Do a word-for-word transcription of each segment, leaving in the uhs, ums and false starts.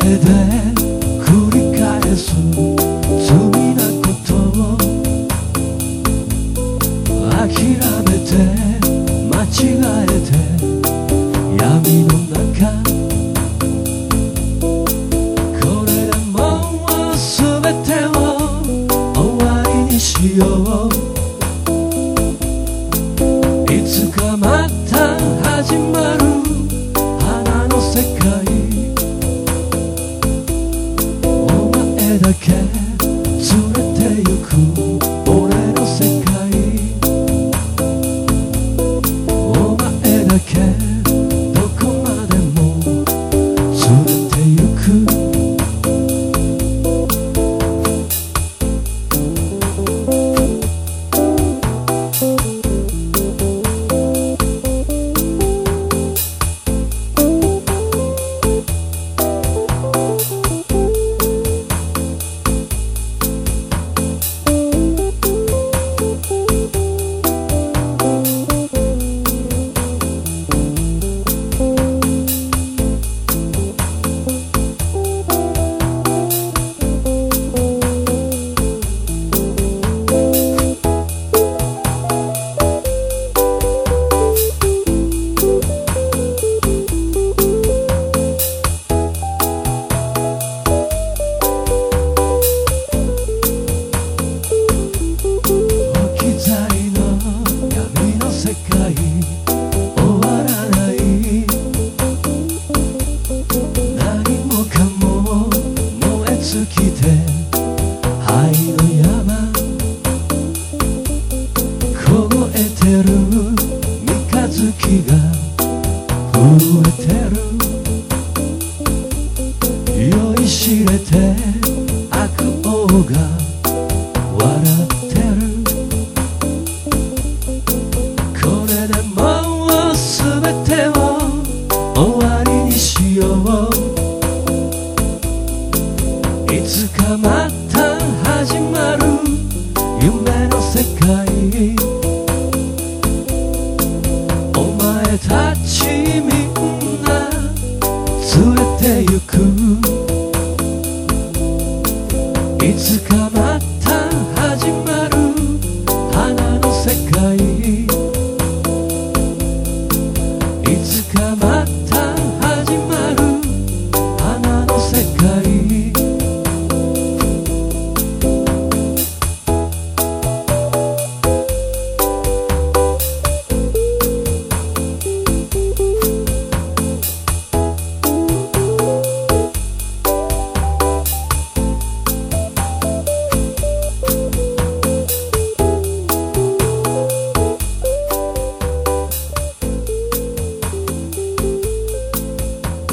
で繰り返す罪なことを諦めて間違えて闇の中これでもう全てを終わりにしよういつかまた始まる花の世界お前だけ連れてゆく俺の世界お前だけどこまでも連れてゆく愛の山凍えてる三日月が震えてる酔いしれて悪王が笑ってるこれでもう全てを終わりにしよういつかまた始まる夢の世界お前たちみんな連れてゆくいつかまた始まる花の世界いつかまた始まる花の世界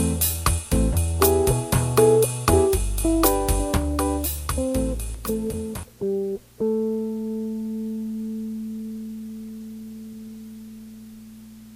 Thank you.